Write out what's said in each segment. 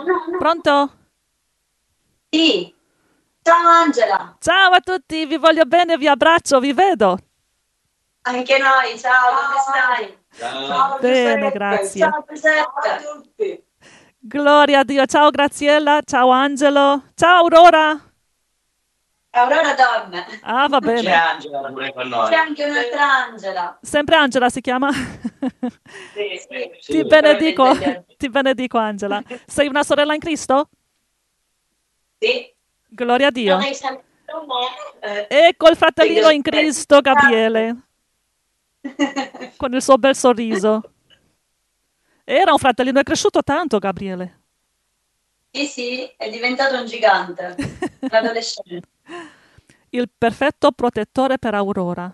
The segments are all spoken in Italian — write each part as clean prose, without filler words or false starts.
Pronto? Sì, ciao Angela, Ciao a tutti, vi voglio bene, vi abbraccio, vi vedo. anche noi, ciao, come stai? Ciao Bene, Giuseppe, grazie. ciao Giuseppe. Ciao a tutti. Gloria a Dio. Ciao Graziella, ciao Angelo, ciao Aurora. Aurora dorme. Ah, va C'è bene. Angela pure con noi. C'è anche un'altra Angela. Sempre Angela si chiama? Sì, Ti Sì. benedico, probabilmente gli altri. ti benedico Angela. Sei una sorella in Cristo? Sì, Gloria a non Dio. hai sentito me? Ecco il Quindi fratellino in aspetta. Cristo, Gabriele, con il suo bel sorriso. Era un fratellino, è cresciuto tanto, Gabriele. Sì, sì, è diventato un gigante, un adolescente. Il perfetto protettore per Aurora.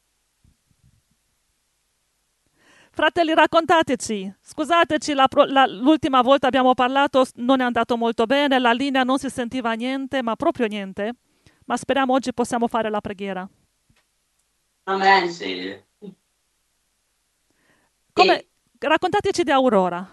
Fratelli, raccontateci. Scusateci, l'ultima volta abbiamo parlato, non è andato molto bene, la linea non si sentiva niente, ma proprio niente. Ma speriamo oggi possiamo fare la preghiera. Amen. Sì. Come, Sì. raccontateci di Aurora.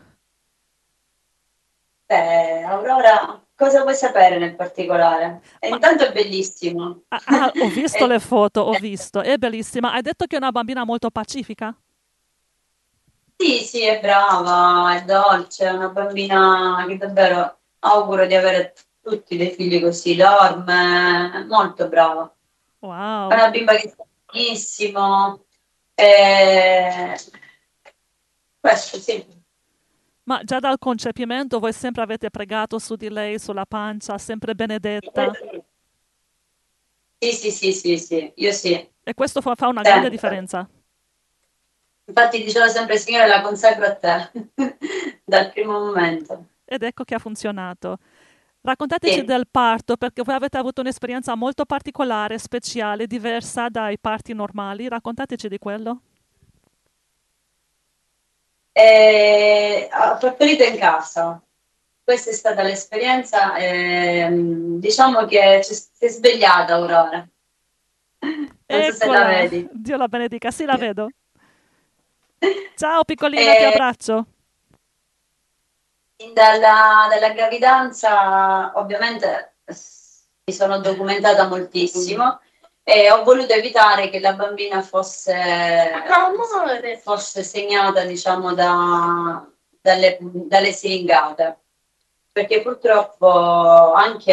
Beh, Aurora, cosa vuoi sapere nel particolare? E Ma intanto è bellissimo. ho visto È- le foto, ho visto, è bellissima. Hai detto che è una bambina molto pacifica? Sì, sì, è brava, è dolce, è una bambina che davvero auguro di avere tutti dei figli così, dorme, è molto brava. È Wow. una bimba che sta benissimo, e... questo sì. Ma già dal concepimento voi sempre avete pregato su di lei, sulla pancia, sempre benedetta. Sì, sì, sì, sì, sì, io sì, E questo fa una grande sempre. differenza. Infatti dicevo sempre, Signore, la consacro a te, dal primo momento. Ed ecco che ha funzionato. Raccontateci Sì. del parto, perché voi avete avuto un'esperienza molto particolare, speciale, diversa dai parti normali. Raccontateci di quello. E ho partorito in casa. Questa è stata l'esperienza. Diciamo che si è svegliata Aurora. Non so se la Eccola, vedi. Dio la benedica, sì la vedo. Ciao piccolina, ti E abbraccio. dalla gravidanza, ovviamente, mi sono documentata moltissimo e ho voluto evitare che la bambina fosse segnata, diciamo, dalle siringate, perché purtroppo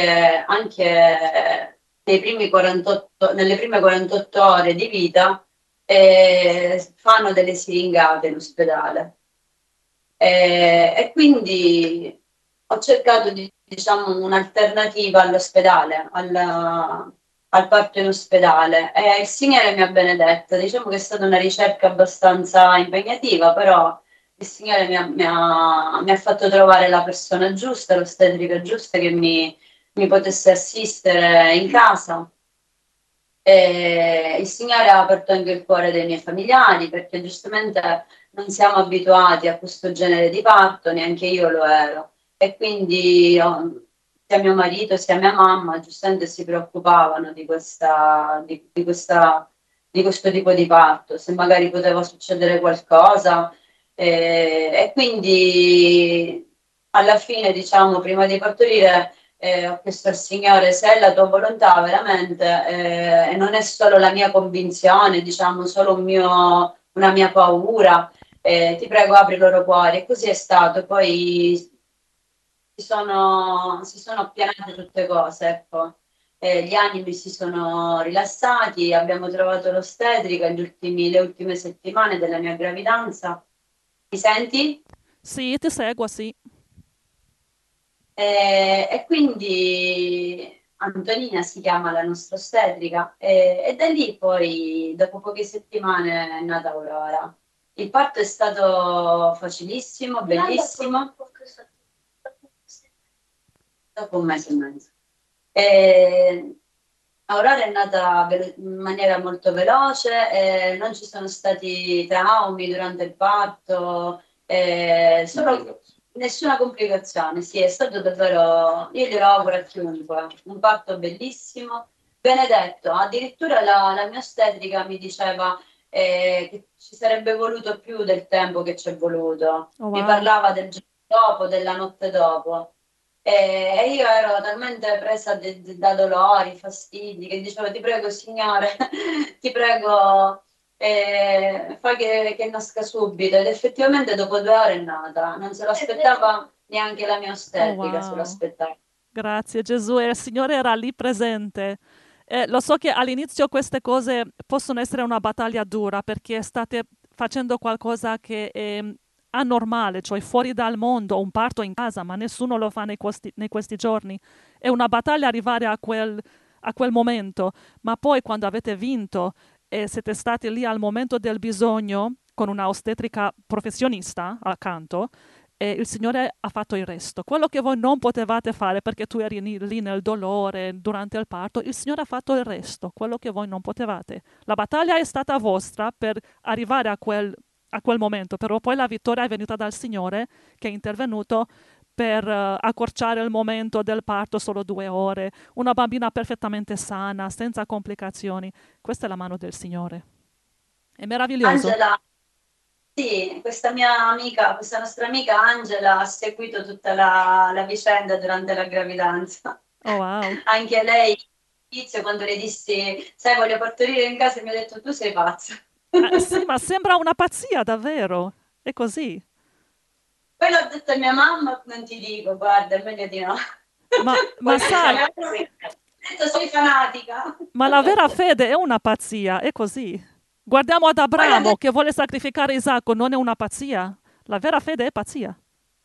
anche nelle prime 48 ore di vita fanno delle siringate in ospedale. E quindi ho cercato diciamo, un'alternativa all'ospedale, al parto in ospedale e il Signore mi ha benedetta. Diciamo che è stata una ricerca abbastanza impegnativa, però il Signore mi ha fatto trovare la persona giusta, l'ostetrica giusta che mi potesse assistere in casa. E il Signore ha aperto anche il cuore dei miei familiari perché giustamente non siamo abituati a questo genere di parto, neanche io lo ero. E quindi sia mio marito sia mia mamma giustamente si preoccupavano di questo tipo di parto, se magari poteva succedere qualcosa. E quindi alla fine, diciamo, prima di partorire ho chiesto al Signore se è la tua volontà veramente e non è solo la mia convinzione, diciamo, solo una mia paura. Ti prego, apri i loro cuori. E così è stato. Poi si sono appianate tutte cose, ecco. Gli animi si sono rilassati, abbiamo trovato l'ostetrica le ultime settimane della mia gravidanza. Mi senti? Sì, ti seguo, sì. E quindi Antonina si chiama la nostra ostetrica e da lì poi, dopo poche settimane, è nata Aurora. Il parto è stato facilissimo, bellissimo, dopo un mese e mezzo. E Aurora è nata in maniera molto veloce, non ci sono stati traumi durante il parto, solo nessuna complicazione. Sì, è stato davvero, io glielo auguro a chiunque, un parto bellissimo, benedetto. Addirittura la mia ostetrica mi diceva che ci sarebbe voluto più del tempo che ci è voluto. Oh, Mi wow. parlava del giorno dopo, della notte dopo. E io ero talmente presa da dolori, fastidi, che dicevo, ti prego, Signore, ti prego, fai che nasca subito. Ed effettivamente dopo 2 ore è nata. Non se l'aspettava neanche la mia Oh ostetrica, se wow. l'aspettava. Grazie Gesù, e il Signore era lì presente. Lo so che all'inizio queste cose possono essere una battaglia dura perché state facendo qualcosa che è anormale, cioè fuori dal mondo, un parto in casa, ma nessuno lo fa nei questi giorni. È una battaglia arrivare a quel momento, ma poi quando avete vinto e siete stati lì al momento del bisogno con una ostetrica professionista accanto, e il Signore ha fatto il resto. Quello che voi non potevate fare perché tu eri lì nel dolore durante il parto, il Signore ha fatto il resto, quello che voi non potevate. La battaglia è stata vostra per arrivare a quel momento, però poi la vittoria è venuta dal Signore che è intervenuto per accorciare il momento del parto solo 2 ore, una bambina perfettamente sana, senza complicazioni. Questa è la mano del Signore. È meraviglioso. Angela, sì, questa mia amica, questa nostra amica Angela ha seguito tutta la vicenda durante la gravidanza. Oh wow. Anche lei, all'inizio, quando le dissi, sai, voglio partorire in casa, mi ha detto, tu sei pazza. Sì, ma sembra una pazzia, davvero. È così. Poi l'ho detto a mia mamma, non ti dico, guarda, è meglio di no. Ma Poi sai, mi ha detto, sei fanatica. ma la vera fede è una pazzia, è così. Guardiamo ad Poi ha Abramo detto, che vuole sacrificare Isacco, non è una pazzia? La vera fede è pazzia.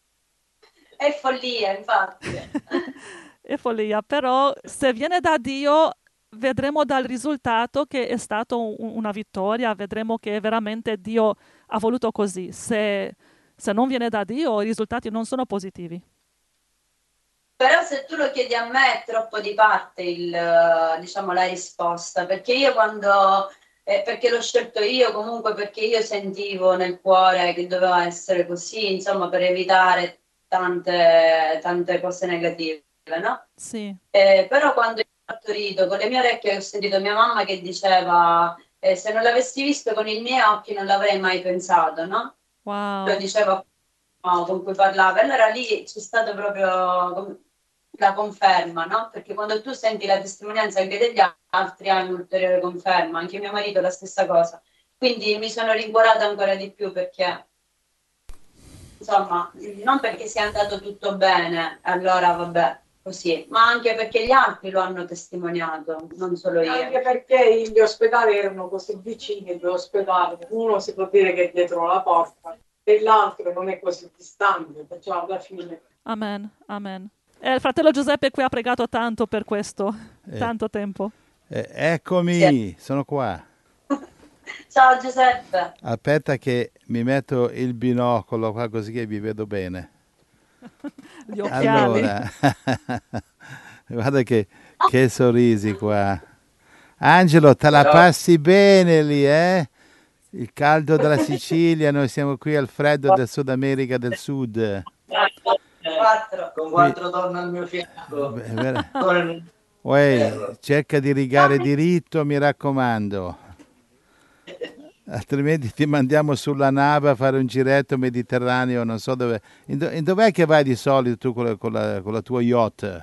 è follia, infatti. È follia, però se viene da Dio vedremo dal risultato che è stata una vittoria, vedremo che veramente Dio ha voluto così. Se non viene da Dio i risultati non sono positivi. Però se tu lo chiedi a me è troppo di parte diciamo, la risposta, perché io quando, perché l'ho scelto io, comunque perché io sentivo nel cuore che doveva essere così, insomma, per evitare tante cose negative, no? Sì, Però quando io ho partorito, con le mie orecchie ho sentito mia mamma che diceva, se non l'avessi visto con i miei occhi non l'avrei mai pensato, no? Lo wow. diceva con cui parlava. Allora lì c'è stato proprio la conferma, no? Perché quando tu senti la testimonianza anche degli altri hai un'ulteriore conferma, anche mio marito la stessa cosa. Quindi mi sono rincuorata ancora di più perché, insomma, non perché sia andato tutto bene, allora vabbè, così, ma anche perché gli altri lo hanno testimoniato, non solo io. Anche perché gli ospedali erano così vicini, due ospedali, uno si può dire che è dietro la porta e l'altro non è così distante, perciò alla fine. Amen, amen. E il fratello Giuseppe qui ha pregato tanto per questo, Eh, tanto tempo. Sì. eccomi, sono qua. Ciao Giuseppe. Aspetta che mi metto il binocolo qua così che vi vedo bene. Gli occhiali. Allora, guarda che sorrisi qua. Angelo, te la passi bene lì, eh? Il caldo della Sicilia, noi siamo qui al freddo del Sud America del Sud. Quattro. Con Qui, 4 donne al mio fianco. beh, Con uè, cerca di rigare diritto, mi raccomando. Altrimenti ti mandiamo sulla nave a fare un giretto mediterraneo, non so dove. In dov'è che vai di solito tu con la tua yacht?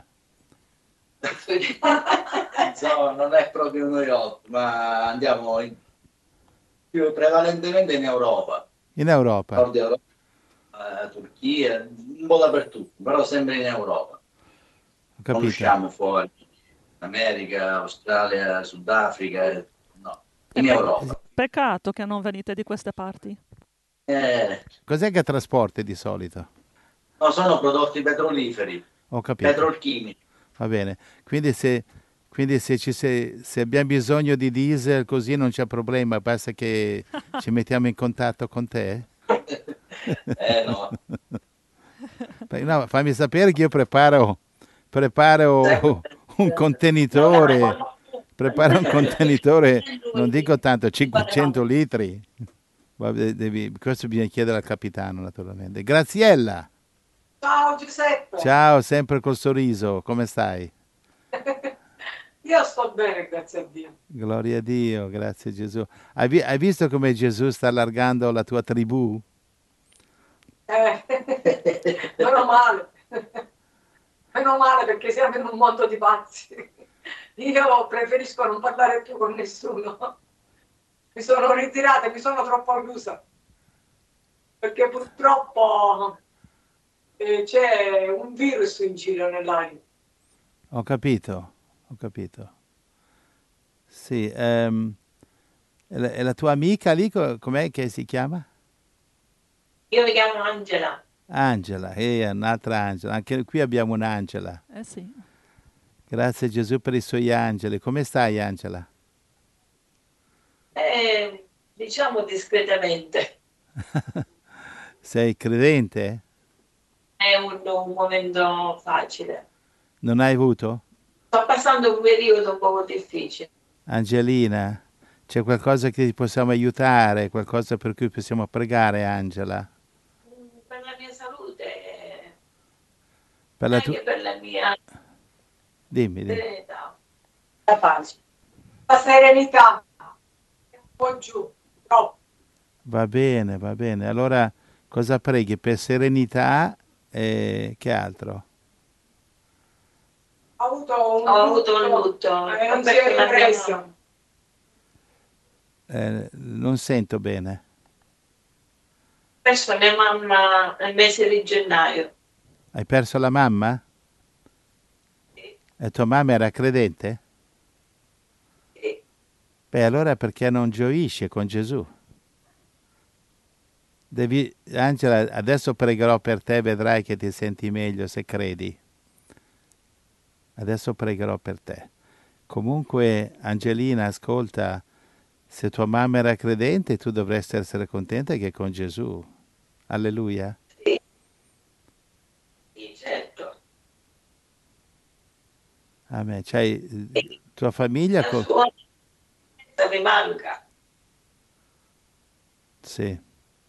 Insomma, non è proprio uno yacht, ma andiamo più prevalentemente in Europa, In Europa, Nord Europa, Turchia, un po' dappertutto, però sempre in Europa. ho Non capito. usciamo fuori, America, Australia, Sudafrica, no, È in Europa. peccato che non venite di queste parti. Cos'è che trasporti di solito? No, sono prodotti petroliferi, Ho capito, petrolchimici. va bene. Quindi se abbiamo bisogno di diesel così non c'è problema, basta che ci mettiamo in contatto con te. No. No, fammi sapere che io preparo un contenitore, non dico tanto, 500 litri. Questo bisogna chiedere al capitano, naturalmente. Graziella, Ciao Giuseppe, ciao, sempre col sorriso, come stai? io sto bene, grazie a Dio. Gloria a Dio, grazie a Gesù. Hai visto come Gesù sta allargando la tua tribù? Meno male. Meno male perché siamo in un mondo di pazzi. Io preferisco non parlare più con nessuno. Mi sono ritirata, mi sono troppo chiusa. Perché purtroppo c'è un virus in giro nell'aria. Ho capito, ho capito. Sì, e la tua amica lì, com'è che si chiama? Io mi chiamo Angela. Angela, un'altra Angela. Anche qui abbiamo un'Angela. Sì. Grazie a Gesù per i suoi angeli. Come stai, Angela? Diciamo discretamente. Sei credente? È un momento facile. Non hai avuto? Sto passando un periodo un po' difficile. Angelina, c'è qualcosa che ti possiamo aiutare? Qualcosa per cui possiamo pregare, Angela? Per la mia salute, Per la anche per la mia Dimmi. serenità. La pace. La serenità. Un po' giù, troppo. Va bene, va bene. Allora, cosa preghi? Per serenità e che altro? Ho avuto un lutto. Non si è ripreso. Non sento bene. Ho perso mia mamma nel mese di gennaio. Hai perso la mamma? Sì. E tua mamma era credente? Sì. Beh, allora perché non gioisce con Gesù? Angela, adesso pregherò per te, vedrai che ti senti meglio se credi. Adesso pregherò per te. Comunque, Angelina, ascolta, se tua mamma era credente, tu dovresti essere contenta che è con Gesù. Alleluia. Sì, certo. Amen. Tua famiglia... La sua mi manca. Sì.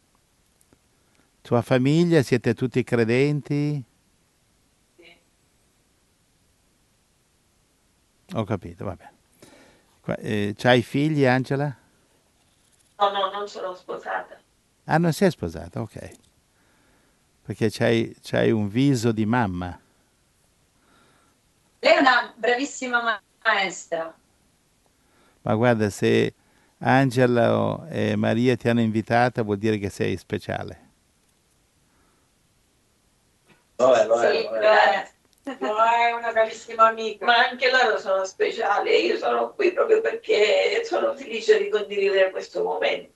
Tua famiglia, siete tutti credenti? Sì. Ho capito, vabbè. C'hai figli, Angela? No, non sono sposata. Ah, non sei sposata, ok. Perché c'hai un viso di mamma. Lei è una bravissima maestra. Ma guarda, se Angela e Maria ti hanno invitata, vuol dire che sei speciale. Lo è. No, è una carissima amica. Ma anche loro sono speciali. Io sono qui proprio perché sono felice di condividere questo momento.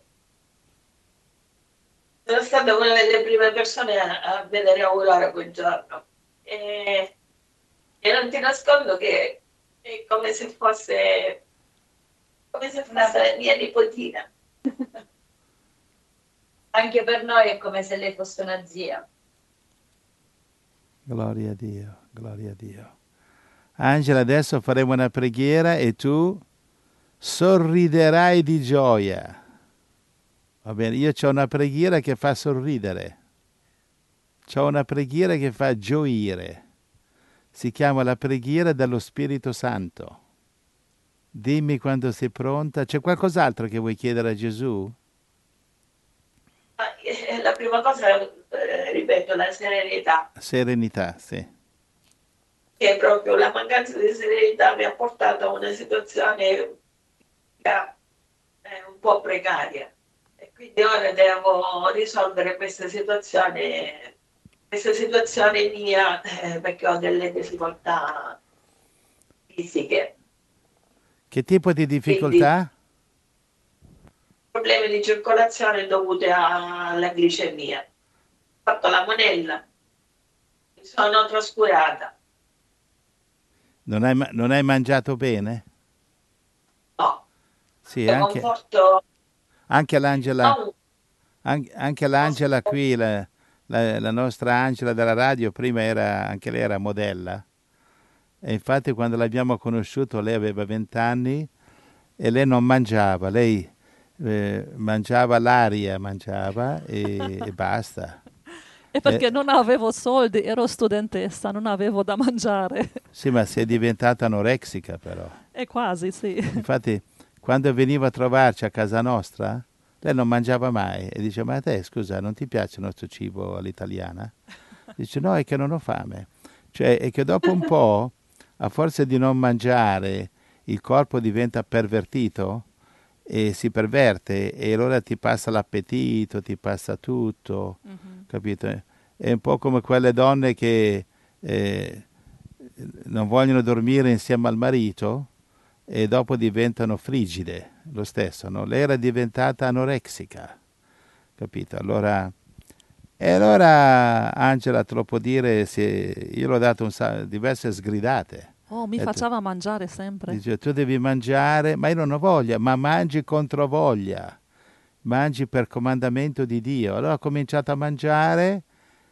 Sono stata una delle prime persone a vedere Aurora quel giorno. E non ti nascondo che è come se fosse la mia nipotina. Anche per noi è come se lei fosse una zia. Gloria a Dio, gloria a Dio. Angela, adesso faremo una preghiera e tu sorriderai di gioia. Va bene, io ho una preghiera che fa sorridere. C'ho una preghiera che fa gioire. Si chiama la preghiera dello Spirito Santo. Dimmi quando sei pronta. C'è qualcos'altro che vuoi chiedere a Gesù? La prima cosa, ripeto, la serenità. Serenità, sì. Che proprio la mancanza di serenità mi ha portato a una situazione un po' precaria. E quindi ora devo risolvere questa situazione mia perché ho delle difficoltà fisiche. Che tipo di difficoltà? Problemi di circolazione dovuti alla glicemia. Ho fatto la monella, mi sono trascurata. Non hai mangiato bene? No, Sì, anche l'Angela. non, Anche l'Angela qui, la nostra Angela della radio, prima anche lei era modella. E infatti quando l'abbiamo conosciuto lei aveva 20 anni e lei non mangiava, lei mangiava l'aria, e basta. E perché non avevo soldi, ero studentessa, non avevo da mangiare. Sì, ma si è diventata anorexica però. E quasi, sì. Infatti quando veniva a trovarci a casa nostra, lei non mangiava mai e dice: ma a te scusa, non ti piace il nostro cibo all'italiana? Dice: no, è che non ho fame. Cioè, è che dopo un po', a forza di non mangiare, il corpo diventa pervertito e si perverte e allora ti passa l'appetito, ti passa tutto, Mhm. capito? È un po' come quelle donne che eh, non vogliono dormire insieme al marito e dopo diventano frigide, lo stesso, no? Lei era diventata anorexica, capito? Allora Angela te lo può dire, se io l'ho dato diverse sgridate. Oh, mi Ho detto, faceva mangiare sempre. dice, tu devi mangiare, ma io non ho voglia, ma mangi contro voglia, mangi per comandamento di Dio. Allora ho cominciato a mangiare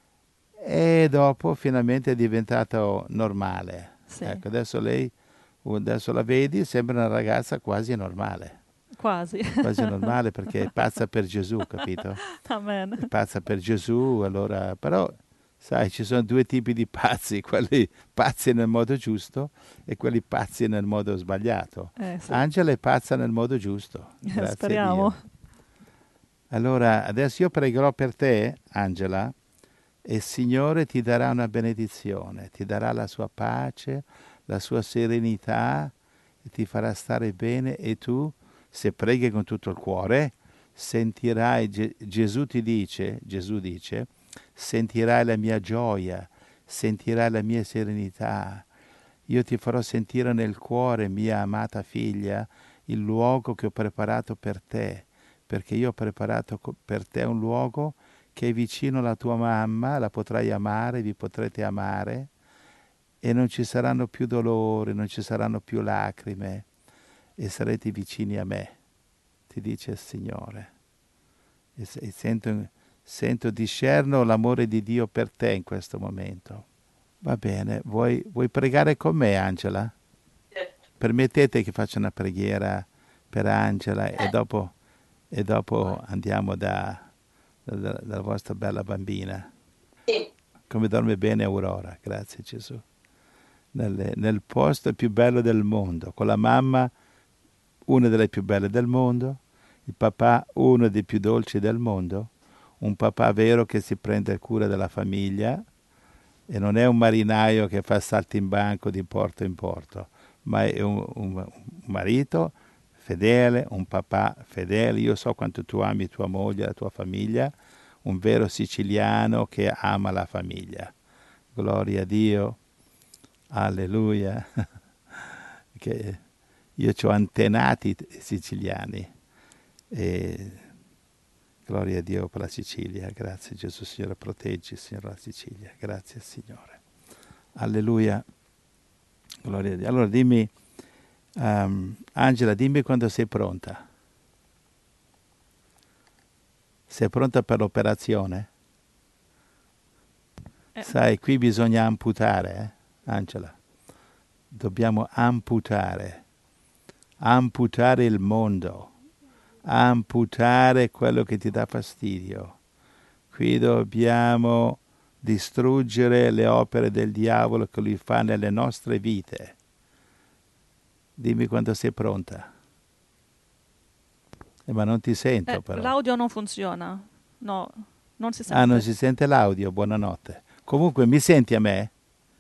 e dopo finalmente è diventato normale. Sì, Ecco, adesso la vedi, sembra una ragazza quasi quasi. normale perché è pazza per Gesù, capito? Amen. È pazza per Gesù, allora, però, sai, ci sono due tipi di pazzi, quelli pazzi nel modo giusto e quelli pazzi nel modo sbagliato. Sì. Angela è pazza nel modo giusto, grazie a Speriamo. Dio. Allora, adesso io pregherò per te, Angela, e il Signore ti darà una benedizione, ti darà la sua pace, la sua serenità, e ti farà stare bene e tu, se preghi con tutto il cuore, sentirai, Gesù dice, sentirai la mia gioia, sentirai la mia serenità. Io ti farò sentire nel cuore, mia amata figlia, il luogo che ho preparato per te, perché io ho preparato per te un luogo che è vicino alla tua mamma, la potrai amare, vi potrete amare e non ci saranno più dolori, non ci saranno più lacrime e sarete vicini a me, ti dice il Signore. E discerno l'amore di Dio per te in questo momento. Va bene, vuoi pregare con me, Angela? Certo. Permettete che faccia una preghiera per Angela e dopo andiamo dalla vostra bella bambina. Sì. Come dorme bene Aurora, grazie Gesù. Nel posto più bello del mondo, con la mamma una delle più belle del mondo, il papà uno dei più dolci del mondo, un papà vero che si prende cura della famiglia e non è un marinaio che fa salti in banco di porto in porto, ma è un marito fedele, un papà fedele. Io so quanto tu ami tua moglie, la tua famiglia, un vero siciliano che ama la famiglia. Gloria a Dio, alleluia. Che io ho antenati siciliani e gloria a Dio per la Sicilia. Grazie Gesù, Signore, proteggi, Signore, la Sicilia. Grazie Signore. Alleluia. Gloria a Dio. Allora dimmi, Angela, dimmi quando sei pronta. Sei pronta per l'operazione? Sai, qui bisogna amputare, Angela. Dobbiamo amputare il mondo, amputare quello che ti dà fastidio. Qui dobbiamo distruggere le opere del diavolo che lui fa nelle nostre vite. Dimmi quando sei pronta. Ma non ti sento però. L'audio non funziona. No, non si sente. Ah, non si sente l'audio? Buonanotte. Comunque, mi senti a me?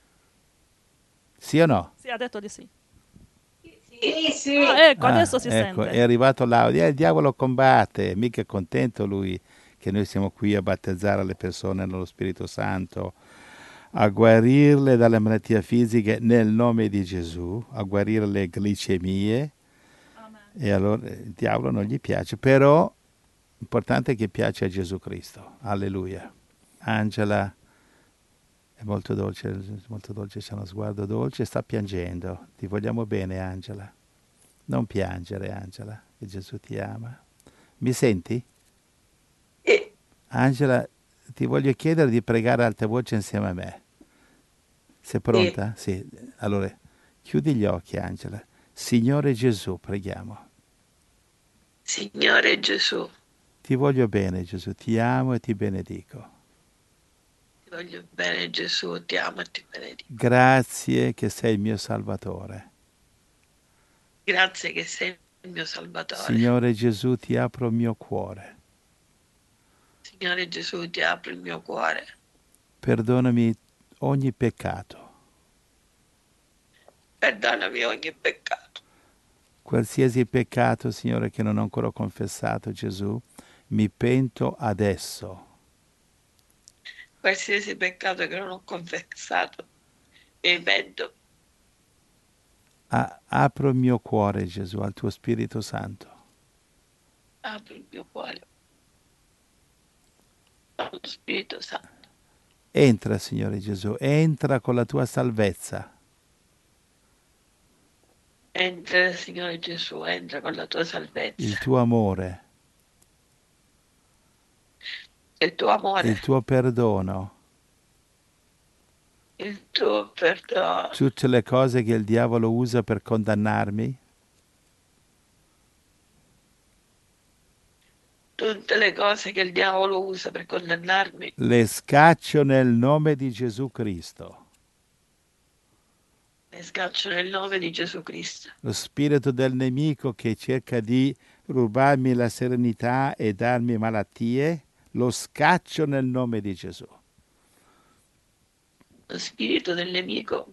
Sì o no? Sì, ha detto di sì. Sì, sì. Ecco, adesso si ecco, sente. è arrivato l'audio. Il diavolo combatte, mica è contento lui che noi siamo qui a battezzare le persone nello Spirito Santo, a guarirle dalle malattie fisiche nel nome di Gesù, a guarire le glicemie. Amen. E allora il diavolo non gli piace, però l'importante è che piace a Gesù Cristo. Alleluia. Angela è molto dolce, c'ha uno sguardo dolce, sta piangendo. Ti vogliamo bene, Angela. Non piangere, Angela, che Gesù ti ama. Mi senti? Sì. Angela, ti voglio chiedere di pregare a alta voce insieme a me. Sei pronta? Sì. Allora, chiudi gli occhi, Angela. Signore Gesù, preghiamo. Signore Gesù, Ti voglio bene, Gesù, ti amo e ti benedico. ti voglio bene Gesù, ti amo e ti benedico. Grazie che sei il mio Salvatore. Grazie che sei il mio Salvatore. Signore Gesù, ti apro il mio cuore. Signore Gesù, ti apro il mio cuore. Perdonami ogni peccato. Perdonami ogni peccato. Qualsiasi peccato, Signore, che non ho ancora confessato, Gesù, mi pento adesso. Qualsiasi peccato che non ho confessato, mi pento. Apro il mio cuore, Gesù, al tuo Spirito Santo. Apro il mio cuore allo Spirito Santo. Entra, Signore Gesù, entra con la tua salvezza. Entra, Signore Gesù, entra con la tua salvezza, Il tuo amore, il tuo amore, il tuo perdono, il tuo perdono, tutte le cose che il diavolo usa per condannarmi, tutte le cose che il diavolo usa per condannarmi, le scaccio nel nome di Gesù Cristo. le scaccio nel nome di Gesù Cristo. Lo spirito del nemico che cerca di rubarmi la serenità e darmi malattie, lo scaccio nel nome di Gesù. Lo spirito del nemico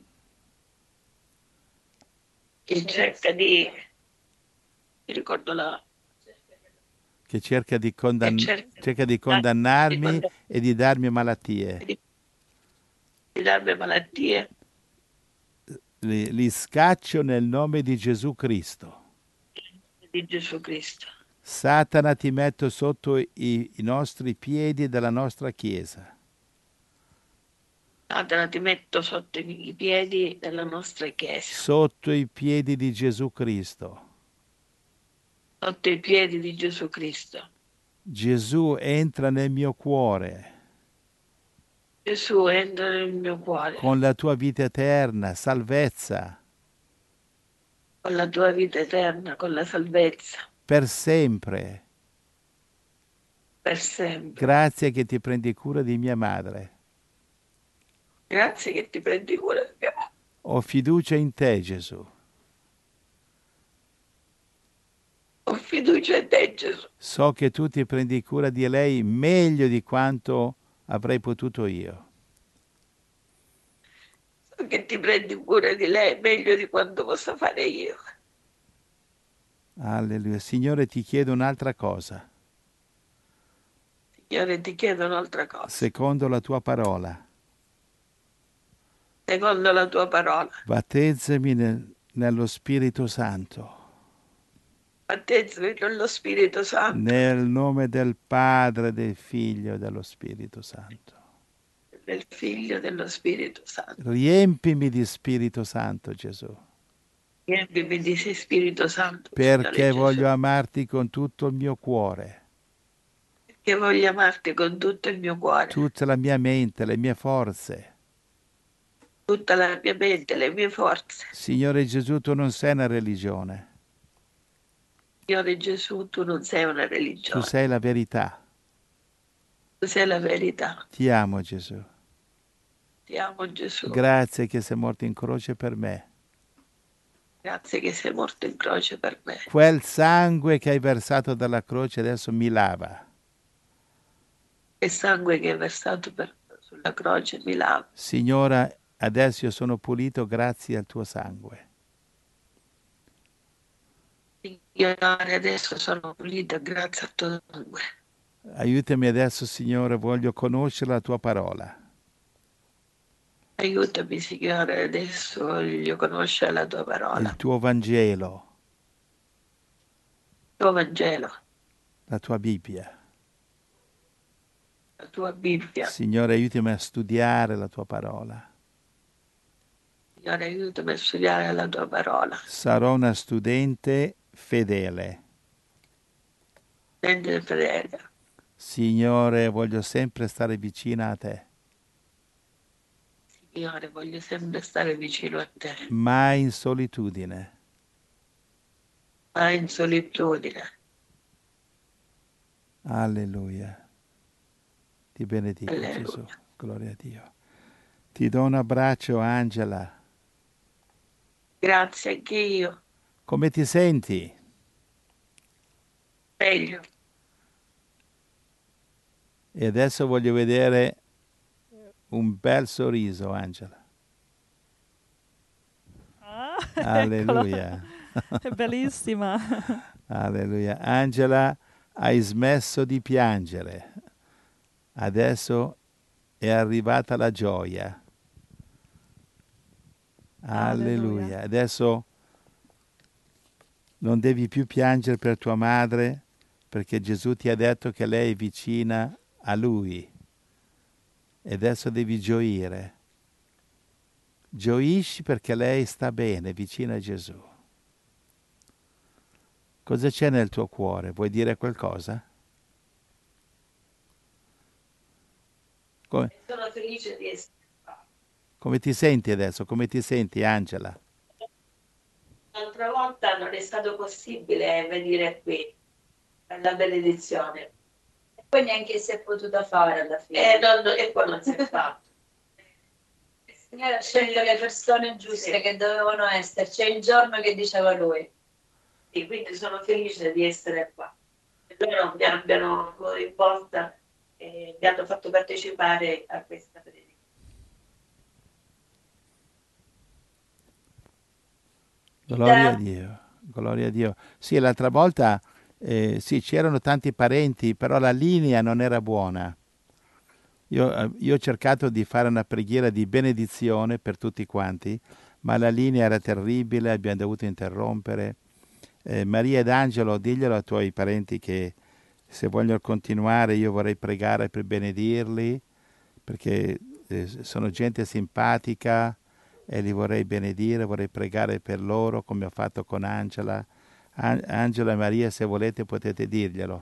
che cerca di... Mi ricordo la... Che cerca di, cerca di di condannarmi e di darmi malattie. di darmi malattie, Li scaccio nel nome di Gesù Cristo. di Gesù Cristo. Satana, ti metto sotto i nostri piedi della nostra Chiesa. Satana, ti metto sotto i piedi della nostra Chiesa, Sotto i piedi di Gesù Cristo. sotto i piedi di Gesù Cristo. Gesù, entra nel mio cuore. Gesù, entra nel mio cuore Con la tua vita eterna, salvezza, con la tua vita eterna, con la salvezza, per sempre. per sempre. Grazie che ti prendi cura di mia madre. Grazie che ti prendi cura di mia madre. Ho fiducia in te, Gesù. Ho fiducia in te, Gesù. So che tu ti prendi cura di lei meglio di quanto avrei potuto io. So che ti prendi cura di lei meglio di quanto possa fare io. Alleluia. Signore, ti chiedo un'altra cosa. Signore, ti chiedo un'altra cosa. Secondo la tua parola, Secondo la tua parola, battezzami nello Spirito Santo, battezzami nello Spirito Santo, nel nome del Padre, del Figlio e dello Spirito Santo. del Figlio e dello Spirito Santo. Riempimi di Spirito Santo, Gesù, Riempimi di Spirito Santo, perché Signore voglio Gesù, amarti con tutto il mio cuore, che voglio amarti con tutto il mio cuore, tutta la mia mente, le mie forze. tutta la mia mente, le mie forze. Signore Gesù, tu non sei una religione, Signore Gesù, tu non sei una tu religione, sei la verità. tu sei la verità. Ti amo, Gesù. Ti amo, Gesù. Grazie che sei morto in croce per me. Grazie che sei morto in croce per me. Quel sangue che hai versato dalla croce adesso mi lava. Il sangue che hai versato sulla croce mi lava. Signora, adesso io sono pulito grazie al tuo sangue. Signore, adesso sono pulita grazie al tuo sangue. Aiutami adesso, Signore, voglio conoscere la tua parola. Aiutami, Signore, adesso voglio conoscere la tua parola, Il tuo Vangelo, il tuo Vangelo, la tua Bibbia. la tua Bibbia. Signore, aiutami a studiare la tua parola. Signore, aiutami a studiare la tua parola. Sarò una studente fedele. Senti fedele. Signore, voglio sempre stare vicina a te. Signore, voglio sempre stare vicino a te, Mai in solitudine. ma in solitudine. Alleluia. Ti benedico, Alleluia. Gesù. Gloria a Dio. Ti do un abbraccio, Angela. Grazie anche io. Come ti senti? Meglio. E adesso voglio vedere un bel sorriso, Angela. Ah, Eccola. Alleluia. È bellissima. Alleluia. Angela, hai smesso di piangere. Adesso è arrivata la gioia. Alleluia. Adesso non devi più piangere per tua madre, perché Gesù ti ha detto che lei è vicina a Lui. E adesso devi gioire. Gioisci perché lei sta bene, vicina a Gesù. Cosa c'è nel tuo cuore? Vuoi dire qualcosa? Sono felice di essere qua. Come ti senti adesso? Come ti senti, Angela? L'altra volta non è stato possibile venire qui per la benedizione. E poi neanche si è potuta fare alla fine. E poi non si è fatto. Il Signore ha scelto le persone giuste che dovevano esserci. C'è il giorno che diceva Lui. E quindi sono felice di essere qua. Loro mi abbiano coinvolta e mi hanno fatto partecipare a questa predica. Gloria a Dio, gloria a Dio. Sì, l'altra volta sì, c'erano tanti parenti, però la linea non era buona. Io ho cercato di fare una preghiera di benedizione per tutti quanti, ma la linea era terribile, abbiamo dovuto interrompere. Maria ed Angelo, diglielo ai tuoi parenti che se vogliono continuare io vorrei pregare per benedirli, perché sono gente simpatica e li vorrei benedire, vorrei pregare per loro come ho fatto con Angela. Angela e Maria, se volete potete dirglielo.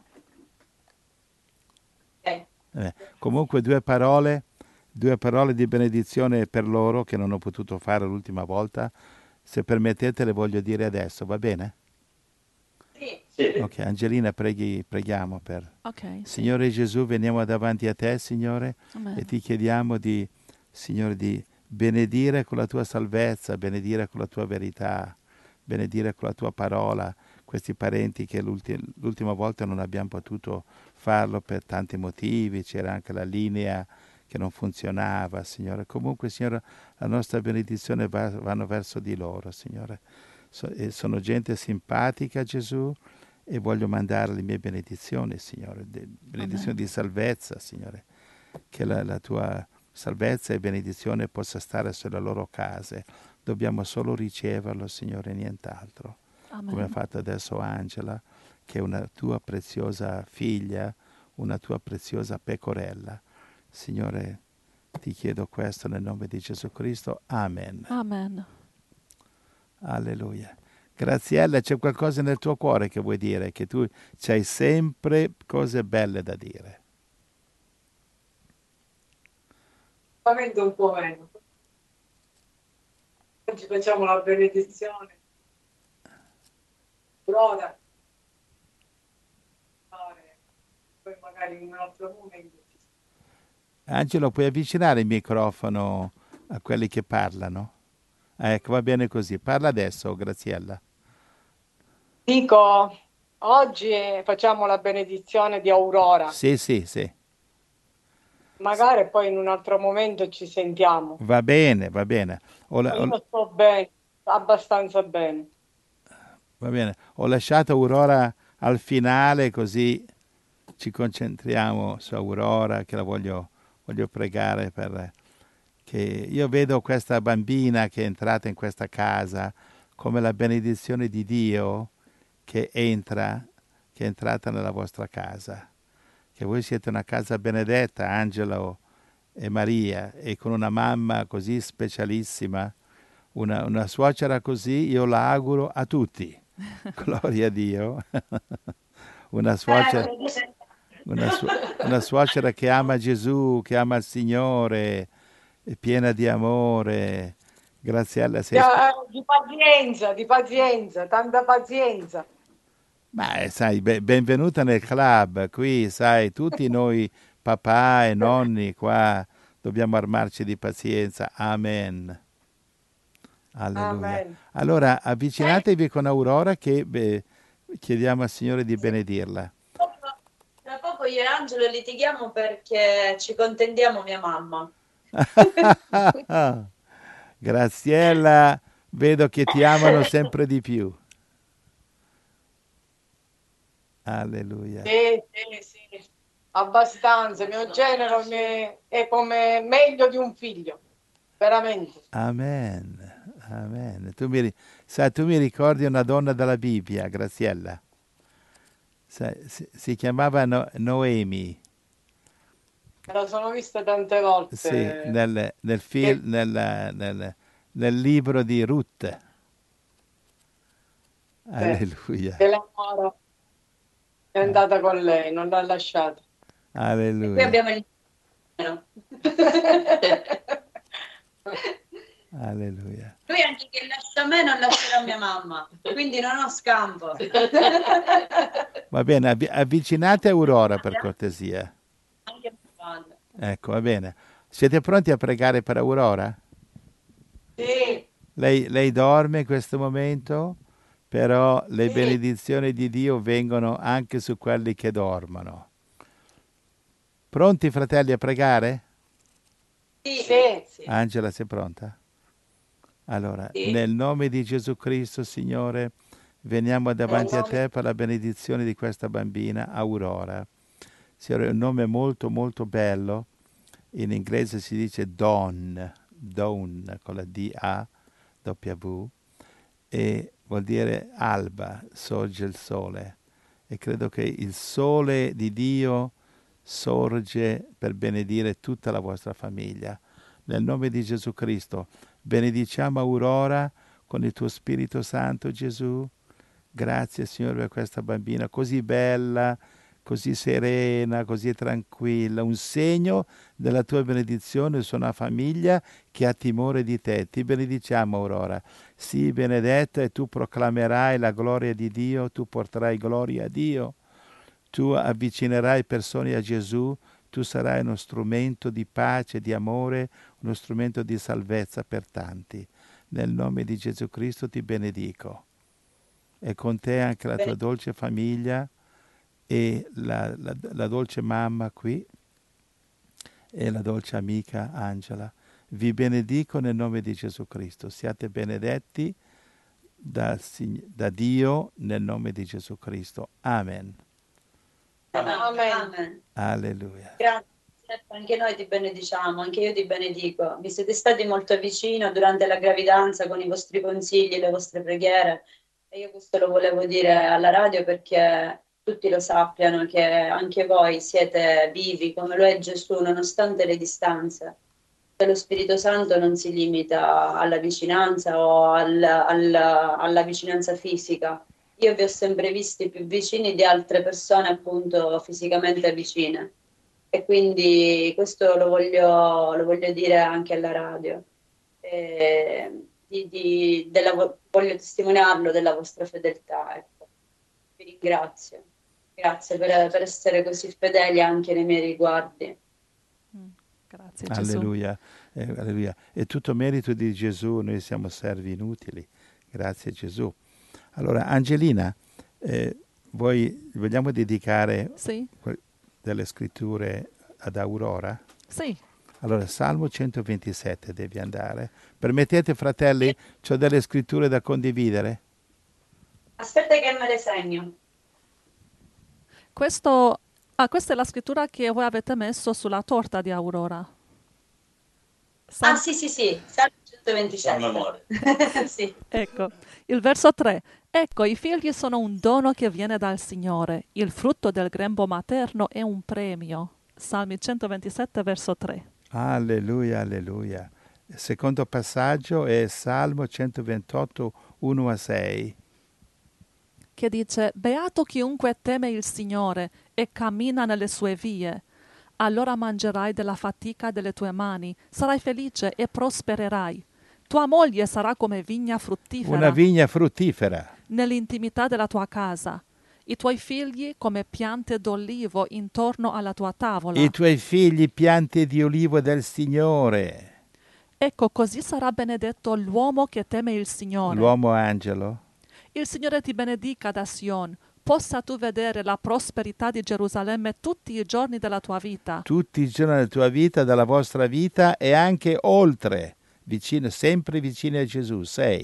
Comunque due parole di benedizione per loro che non ho potuto fare l'ultima volta. Se permettete le voglio dire adesso, va bene? Sì. Ok, Angelina, preghiamo per... Ok. Signore Gesù, veniamo davanti a te, Signore, Amen. e ti chiediamo Signore, di benedire con la tua salvezza, benedire con la tua verità, benedire con la tua parola questi parenti che l'ultima volta non abbiamo potuto farlo per tanti motivi, c'era anche la linea che non funzionava, Signore. Comunque, Signore, la nostra benedizione vanno verso di loro, Signore. Sono gente simpatica, Gesù, e voglio mandare le mie benedizioni, Signore, benedizioni di salvezza, Signore, che la tua salvezza e benedizione possa stare sulle loro case. Dobbiamo solo riceverlo, Signore, nient'altro. Amen. Come ha fatto adesso Angela, che è una tua preziosa figlia, una tua preziosa pecorella. Signore, ti chiedo questo nel nome di Gesù Cristo. Amen. Amen. Alleluia. Graziella, c'è qualcosa nel tuo cuore che vuoi dire? Che tu c'hai sempre cose belle da dire. Spavento un po' meno. Oggi facciamo la benedizione. Ora. Poi magari in un altro momento. Angelo, puoi avvicinare il microfono a quelli che parlano? Ecco, va bene così. Parla adesso, Graziella. Dico, oggi facciamo la benedizione di Aurora. Sì, sì, sì. Magari poi in un altro momento ci sentiamo. Va bene, va bene. Io sto bene, abbastanza bene. Va bene. Ho lasciato Aurora al finale, così ci concentriamo su Aurora, che la voglio pregare per... che io vedo questa bambina che è entrata in questa casa come la benedizione di Dio che è entrata nella vostra casa. Che voi siete una casa benedetta, Angelo e Maria, e con una mamma così specialissima, una suocera così, io la auguro a tutti. Gloria a Dio. Una suocera, una suocera che ama Gesù, che ama il Signore, è piena di amore. Graziella, sei... Di pazienza, tanta pazienza. Ma sai, benvenuta nel club, qui sai, tutti noi papà e nonni qua dobbiamo armarci di pazienza, amen. Alleluia. Amen. Allora avvicinatevi con Aurora che chiediamo al Signore di benedirla. Tra poco io e Angelo litighiamo perché ci contendiamo mia mamma. Graziella, Vedo che ti amano sempre di più. Alleluia. Sì, abbastanza. Mio genero è come meglio di un figlio, veramente. Amen. Amen. Tu mi ricordi una donna della Bibbia, Graziella? Si chiamava Noemi. Me la sono vista tante volte. Sì, nel libro di Ruth. Alleluia. Che l'amore è andata con lei, non l'ha lasciata. Qui Alleluia. abbiamo il numero. Alleluia. Lui anche che lascia me non lascerà mia mamma, quindi non ho scampo. Va bene, avvicinate Aurora per cortesia. Anche mia padre. Ecco, va bene. Siete pronti a pregare per Aurora? Sì, Lei dorme in questo momento, però le Sì. benedizioni di Dio vengono anche su quelli che dormono. Pronti, fratelli, a pregare? sì. Angela, sei pronta? Allora, Sì. nel nome di Gesù Cristo, Signore, veniamo davanti a te per la benedizione di questa bambina, Aurora. Signore, è un nome molto, molto bello. In inglese si dice Dawn, con la D-A-W, e vuol dire alba, sorge il sole. E credo che il sole di Dio sorge per benedire tutta la vostra famiglia. Nel nome di Gesù Cristo, benediciamo Aurora con il tuo Spirito Santo, Gesù. Grazie, Signore, per questa bambina così bella, così serena, così tranquilla, un segno della tua benedizione su una famiglia che ha timore di te. Ti benediciamo, Aurora. Sii benedetta e tu proclamerai la gloria di Dio, tu porterai gloria a Dio, tu avvicinerai persone a Gesù, tu sarai uno strumento di pace, di amore, uno strumento di salvezza per tanti. Nel nome di Gesù Cristo ti benedico. E con te anche la tua dolce famiglia e la dolce mamma qui e la dolce amica Angela. Vi benedico nel nome di Gesù Cristo. Siate benedetti da Dio nel nome di Gesù Cristo. Amen. Amen. Alleluia. Grazie, anche noi ti benediciamo, anche io ti benedico. Vi siete stati molto vicino durante la gravidanza con i vostri consigli, le vostre preghiere. E io questo lo volevo dire alla radio perché tutti lo sappiano che anche voi siete vivi come lo è Gesù, nonostante le distanze. Lo Spirito Santo non si limita alla vicinanza o alla vicinanza fisica. Io vi ho sempre visti più vicini di altre persone, appunto, fisicamente vicine. E quindi questo lo voglio dire anche alla radio. Voglio testimoniarlo della vostra fedeltà. Ecco. Vi ringrazio. Grazie per essere così fedeli anche nei miei riguardi. Grazie Gesù. Alleluia. Alleluia. È tutto merito di Gesù, noi siamo servi inutili. Grazie Gesù. Allora, Angelina, vogliamo dedicare Sì, delle scritture ad Aurora? sì. Allora, Salmo 127 devi andare. Permettete, fratelli, c'ho delle scritture da condividere? Aspetta che me le segno. Questa è la scrittura che voi avete messo sulla torta di Aurora. Ah, sì, Salmo 127. A memoria. Sì. Ecco, il verso 3. Ecco, i figli sono un dono che viene dal Signore. Il frutto del grembo materno è un premio. Salmi 127, verso 3. Alleluia, alleluia. Il secondo passaggio è Salmo 128, 1-6. Che dice, beato chiunque teme il Signore e cammina nelle sue vie. Allora mangerai della fatica delle tue mani, sarai felice e prospererai. Tua moglie sarà come vigna fruttifera Una vigna fruttifera. nell'intimità della tua casa. I tuoi figli come piante d'olivo intorno alla tua tavola. I tuoi figli piante di olivo del Signore. Ecco, così sarà benedetto l'uomo che teme il Signore. L'uomo angelo. Il Signore ti benedica da Sion. Possa tu vedere la prosperità di Gerusalemme tutti i giorni della tua vita. Tutti i giorni della tua vita, della vostra vita e anche oltre. Vicino, sempre vicino a Gesù. Sei.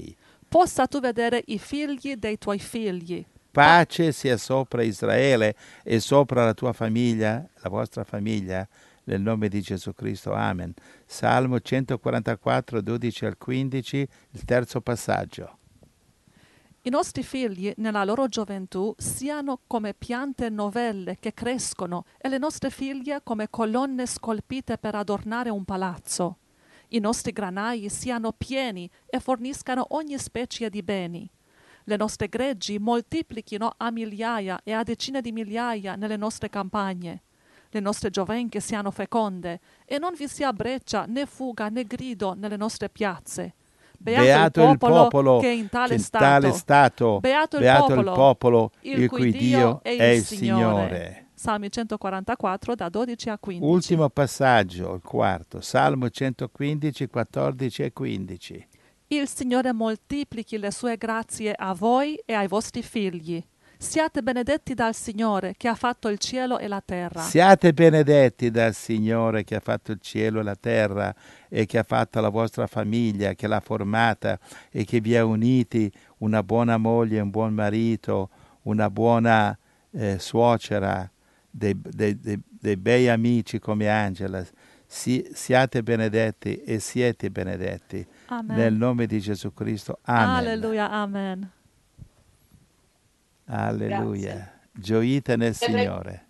possa tu vedere i figli dei tuoi figli. Pace sia sopra Israele e sopra la tua famiglia, la vostra famiglia, nel nome di Gesù Cristo. Amen. Salmo 144, 12 al 15, il terzo passaggio. I nostri figli nella loro gioventù siano come piante novelle che crescono e le nostre figlie come colonne scolpite per adornare un palazzo. I nostri granai siano pieni e forniscano ogni specie di beni. Le nostre greggi moltiplichino a migliaia e a decine di migliaia nelle nostre campagne. Le nostre giovenche siano feconde e non vi sia breccia né fuga né grido nelle nostre piazze. Beato il popolo che è in tale stato. Beato il popolo il cui Dio è il Signore. Salmi 144 da 12 a 15. Ultimo passaggio, il quarto, Salmo 115, 14 e 15. Il Signore moltiplichi le sue grazie a voi e ai vostri figli. Siate benedetti dal Signore che ha fatto il cielo e la terra. Siate benedetti dal Signore che ha fatto il cielo e la terra e che ha fatto la vostra famiglia, che l'ha formata e che vi ha uniti una buona moglie, un buon marito, una buona suocera, dei bei amici come Angela. Siate benedetti e siete benedetti. Amen. Nel nome di Gesù Cristo. Amen. Alleluia, amen. Alleluia. Grazie. Gioite nel Signore.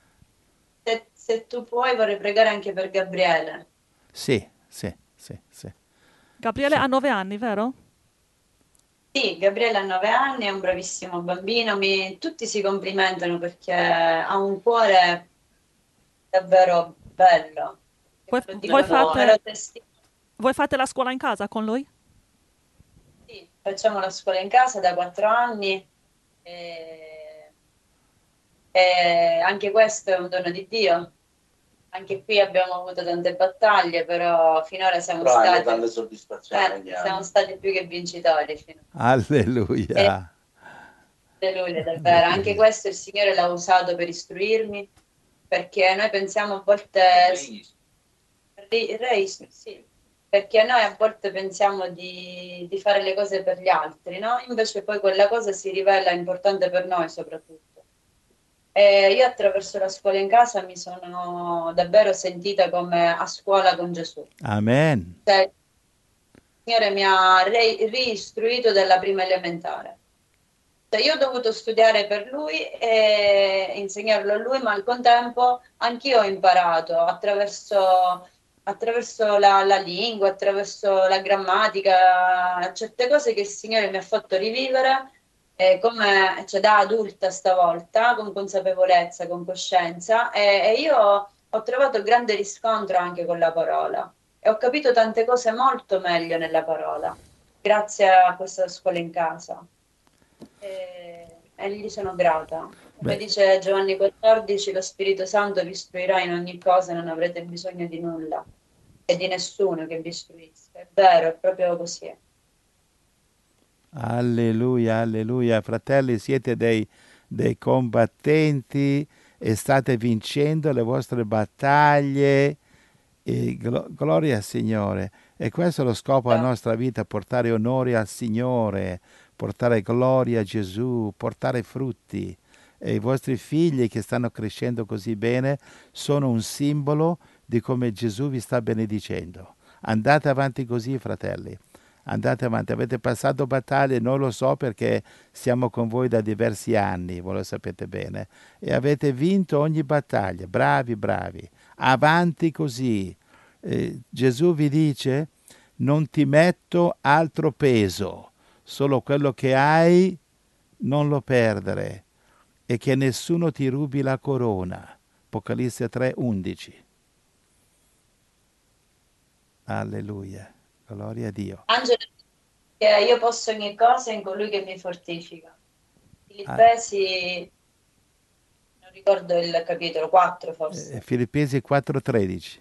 Se tu puoi, vorrei pregare anche per Gabriele. Sì. Gabriele ha 9 anni, vero? Sì, Gabriele ha 9 anni, è un bravissimo bambino. Tutti si complimentano perché ha un cuore davvero bello. Voi fate la scuola in casa con lui? Sì, facciamo la scuola in casa da 4 anni e anche questo è un dono di Dio. Anche qui abbiamo avuto tante battaglie, però finora siamo tante soddisfazioni. siamo stati più che vincitori. Alleluia. Alleluia, davvero. Anche questo il Signore l'ha usato per istruirmi, perché noi pensiamo a volte... Sì, perché noi a volte pensiamo di fare le cose per gli altri, no? Invece poi quella cosa si rivela importante per noi soprattutto. E io attraverso la scuola in casa mi sono davvero sentita come a scuola con Gesù. Amen. Cioè, il Signore mi ha riistruito dalla prima elementare. Cioè, io ho dovuto studiare per lui e insegnarlo a lui, ma al contempo anch'io ho imparato attraverso la lingua, attraverso la grammatica, certe cose che il Signore mi ha fatto rivivere come, cioè, da adulta stavolta, con consapevolezza, con coscienza, e io ho trovato grande riscontro anche con la parola e ho capito tante cose molto meglio nella parola, grazie a questa scuola in casa. E gli sono grata. Come dice Giovanni 14, lo Spirito Santo vi istruirà in ogni cosa, non avrete bisogno di nulla e di nessuno che vi istruisca. È vero, è proprio così. Alleluia, alleluia. Fratelli, siete dei combattenti e state vincendo le vostre battaglie. E gloria al Signore. E questo è lo scopo della nostra vita, portare onore al Signore, portare gloria a Gesù, portare frutti. E i vostri figli che stanno crescendo così bene sono un simbolo di come Gesù vi sta benedicendo. Andate avanti così, fratelli. Andate avanti, avete passato battaglie, non lo so perché siamo con voi da diversi anni, voi lo sapete bene, e avete vinto ogni battaglia, bravi, avanti così. Gesù vi dice, non ti metto altro peso, solo quello che hai non lo perdere, e che nessuno ti rubi la corona. Apocalisse 3:11. Alleluia. Gloria a Dio. Angelo, che io posso ogni cosa in colui che mi fortifica. Filippesi, non ricordo il capitolo, 4 forse. Filippesi 4:13.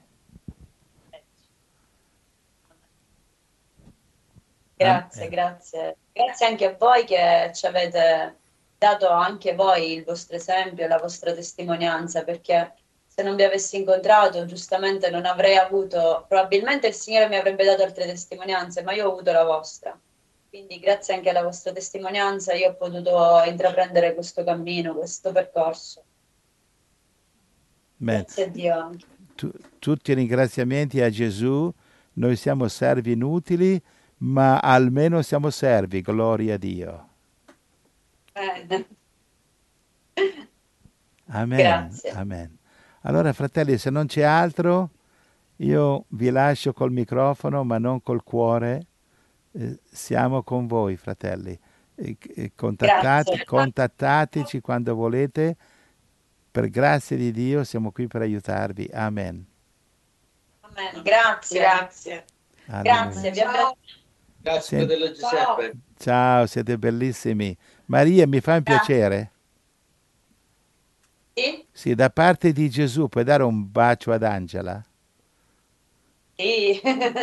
Grazie, grazie. Grazie anche a voi che ci avete dato anche voi il vostro esempio, la vostra testimonianza, perché se non vi avessi incontrato, giustamente non avrei avuto, probabilmente il Signore mi avrebbe dato altre testimonianze, ma io ho avuto la vostra. quindi grazie anche alla vostra testimonianza io ho potuto intraprendere questo cammino, questo percorso. Bene. Grazie a Dio anche. Tutti i ringraziamenti a Gesù. Noi siamo servi inutili, ma almeno siamo servi, gloria a Dio. Amen. Grazie. Amen. Allora, fratelli, se non c'è altro, io vi lascio col microfono, ma non col cuore. Siamo con voi, fratelli. Grazie. Contattateci quando volete. Per grazia di Dio siamo qui per aiutarvi. Amen. Amen. Grazie. Grazie. Alleluia. Grazie. Vi abbraccio. Grazie, fratello Giuseppe. Ciao, siete bellissimi. Maria, mi fa un piacere. Sì? Sì, da parte di Gesù puoi dare un bacio ad Angela? Sì.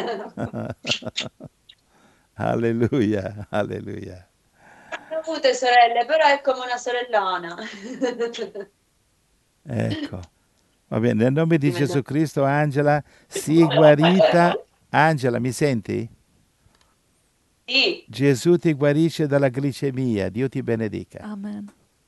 Alleluia, alleluia. Non ho avute sorelle, però è come una sorellona. Ecco. Va bene, nel nome di Gesù Cristo, Angela, sii guarita. Angela, mi senti? Sì. Gesù ti guarisce dalla glicemia. Dio ti benedica. Amen.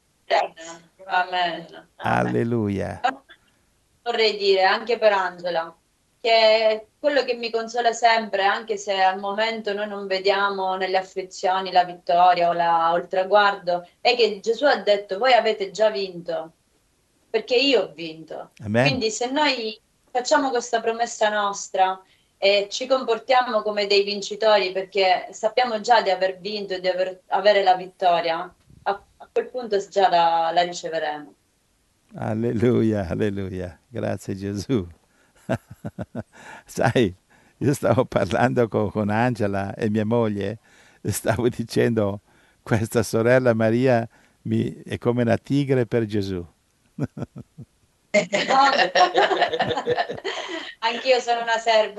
Amen. Alleluia. Vorrei dire anche per Angela che quello che mi consola sempre, anche se al momento noi non vediamo nelle afflizioni la vittoria o il traguardo, è che Gesù ha detto: voi avete già vinto, perché io ho vinto. Amen. Quindi se noi facciamo questa promessa nostra e ci comportiamo come dei vincitori, perché sappiamo già di aver vinto e di avere la vittoria, a quel punto già la riceveremo. Alleluia, alleluia. Grazie Gesù. Sai, io stavo parlando con Angela e mia moglie, e stavo dicendo, questa sorella Maria è come una tigre per Gesù. Anch'io sono una serva.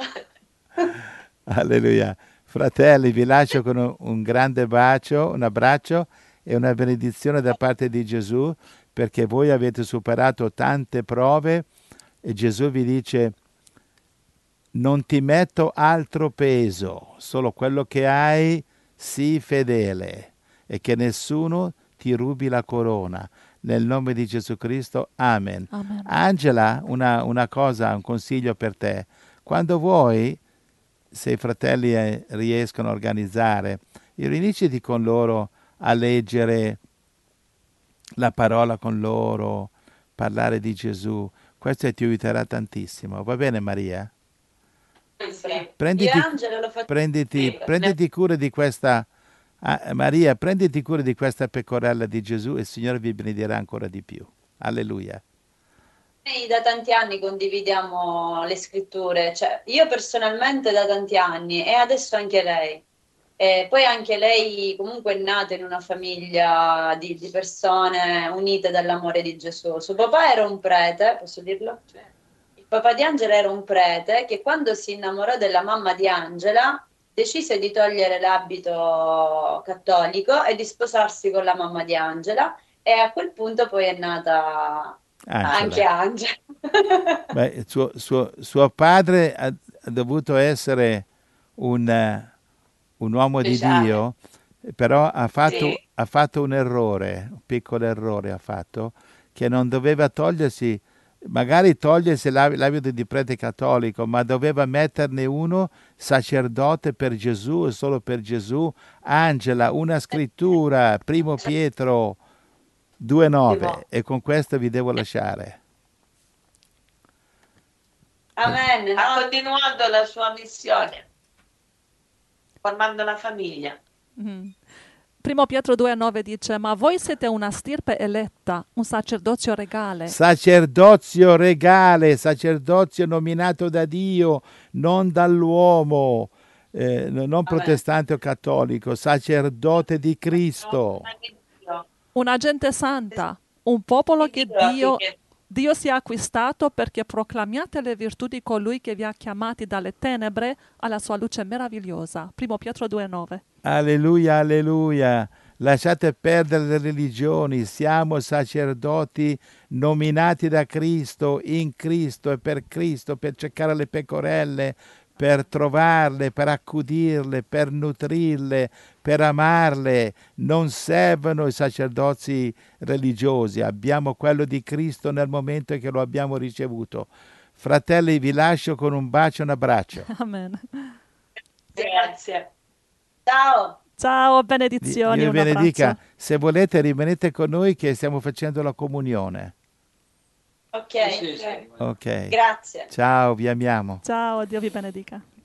Alleluia. Fratelli, vi lascio con un grande bacio, un abbraccio e una benedizione da parte di Gesù, perché voi avete superato tante prove e Gesù vi dice: non ti metto altro peso, solo quello che hai, sii fedele e che nessuno ti rubi la corona. Nel nome di Gesù Cristo, amen. Amen. Angela, una cosa, un consiglio per te. Quando vuoi, se i fratelli riescono a organizzare, riunisciti con loro a leggere la parola con loro, parlare di Gesù. Questo ti aiuterà tantissimo. Va bene, Maria? Io Prenditi, e Angela lo facciamo. prenditi cura di questa Maria, prenditi cura di questa pecorella di Gesù e il Signore vi benedirà ancora di più. Alleluia. Noi da tanti anni condividiamo le scritture, cioè io personalmente da tanti anni e adesso anche lei. E poi anche lei comunque è nata in una famiglia di persone unite dall'amore di Gesù. Suo papà era un prete, posso dirlo? Il papà di Angela era un prete che quando si innamorò della mamma di Angela decise di togliere l'abito cattolico e di sposarsi con la mamma di Angela, e a quel punto poi è nata anche Angela. Beh, suo padre ha dovuto essere un uomo di Dio, però ha fatto un errore, un piccolo errore ha fatto, che non doveva togliersi, magari togliersi l'abito di prete cattolico, ma doveva metterne uno sacerdote per Gesù e solo per Gesù. Angela, una scrittura, Primo Pietro 2,9, e con questo vi devo lasciare. Amen. Ha continuato la sua missione, formando una famiglia. Primo Pietro 2,9 dice: ma voi siete una stirpe eletta, un sacerdozio regale. Sacerdozio regale, sacerdozio nominato da Dio, non dall'uomo, non protestante o cattolico, sacerdote di Cristo. Una gente santa, un popolo che Dio si è acquistato perché proclamiate le virtù di colui che vi ha chiamati dalle tenebre alla sua luce meravigliosa. Primo Pietro 2,9. Alleluia, alleluia. Lasciate perdere le religioni, siamo sacerdoti nominati da Cristo, in Cristo e per Cristo, per cercare le pecorelle, per trovarle, per accudirle, per nutrirle, per amarle. Non servono i sacerdoti religiosi, abbiamo quello di Cristo nel momento in che lo abbiamo ricevuto. Fratelli, vi lascio con un bacio e un abbraccio. Amen. Grazie. Ciao. Ciao, Dio benedizioni, vi un benedica. abbraccio. Se volete rimanete con noi che stiamo facendo la comunione. Ok. Sì, sì, sì. Ok. Grazie. Ciao, vi amiamo. Ciao, Dio vi benedica.